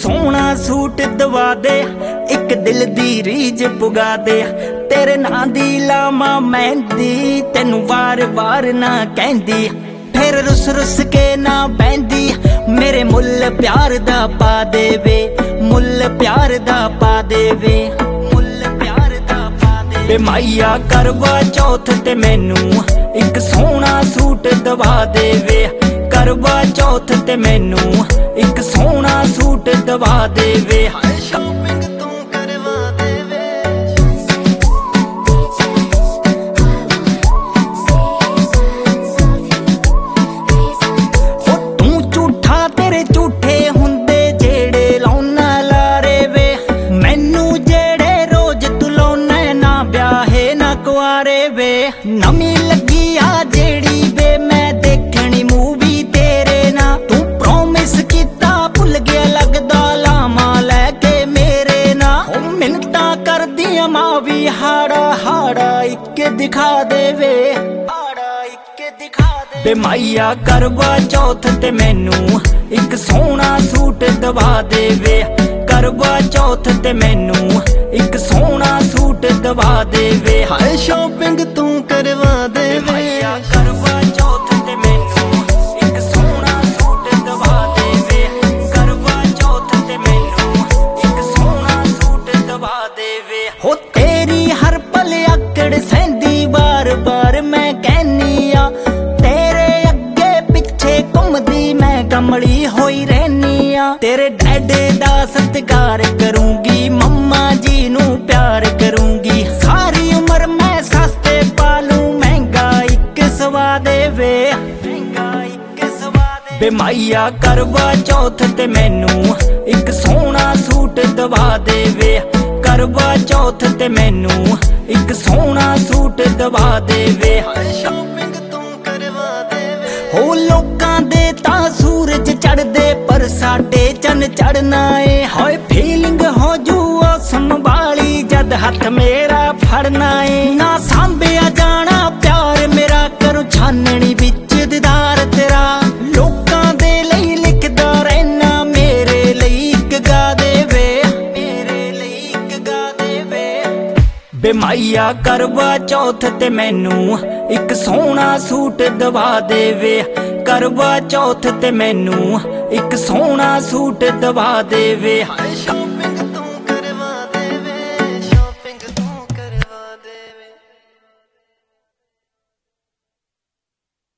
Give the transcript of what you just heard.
सोहना suit दवा दे, एक दिल दी रीज पुगा दे। तेरे नां दी लामा मेहंदी, तेनू वार वार ना कहंदी, फिर रुस रुस के ना बहंदी। मेरे मुल प्यार दा पा देवे, मुल प्यार दा पा देवे, मुल प्यार दा पा दे। बे माइया करवा चौथ ते मैनू एक सोहना सूट दवा देवे। करवा चौथ ते मैनू एक सोहना सूट दवा देवे। शॉपिंग तू करवा देवे। तू झूठा तेरे झूठे हुंदे जेड़े लाउना लारे वे। मैनू जेड़े रोज तू लाउना ना ब्याहे ना कुआरे वे। नमी लगी आ जेड़ी वे मैं देखनी मूवी तेरे ना। तू प्रॉमिस कीता भुल गया लगदा लामा लैके मेरे ना। मिन्नतां करदियां मां भी हाड़ा हाड़ा इक्के दिखा देवे, हाड़ा इक्के दिखा दे। बे माइया करवा चौथ ते मैनू एक सोहना सूट दवा देवे। करवा चौथ ते मैनू एक सोहना सूट दवा देवे। हाय शॉपिंग तू करवा देवे। माइया करवा चौथ ते मैनू एक सोहना सूट दवा देवे। करवा चौथ ते मैनू एक सोहना सूट दवा देवे। हो तेरी हर पल आकड़ सैंदी बार बार मैं कहनी आ। तेरे अगे पिछे घुमदी मैं कमली होई रहनी आ। तेरे डैडे दा सत्कार करूंगी, मम्मा जी नू प्यार करूंगी। सारी उम्र मैं सस्ते पालू, महंगा एक सवा देवे, महंगा एक सवा दे। बे माइया करवा चौथ ते मैनू एक सोहना सूट दवा देवे। करवा चौथ ते मैनू एक सोहना सूट दवा देवे। शॉपिंग तू करवा देवे। हो लोकां दे तां सूरज चढ़दे पर साडे चन चढ़ना ए। हाय फीलिंग हो जू संभाली जद हथ मेरा फड़ना ए। ना सांभिया जाना प्यार मेरा, करूं छाननी बिच दीदार तेरा। लोकां दे लई लिखदा रहना, मेरे लई इक गा देवे, मेरे लई इक गा देवे। बे माइया करवा चौथ ते मैनू एक सोहना सूट दवा देवे। करवा चौथ ते मैनू एक सोहना सूट दवा देवे।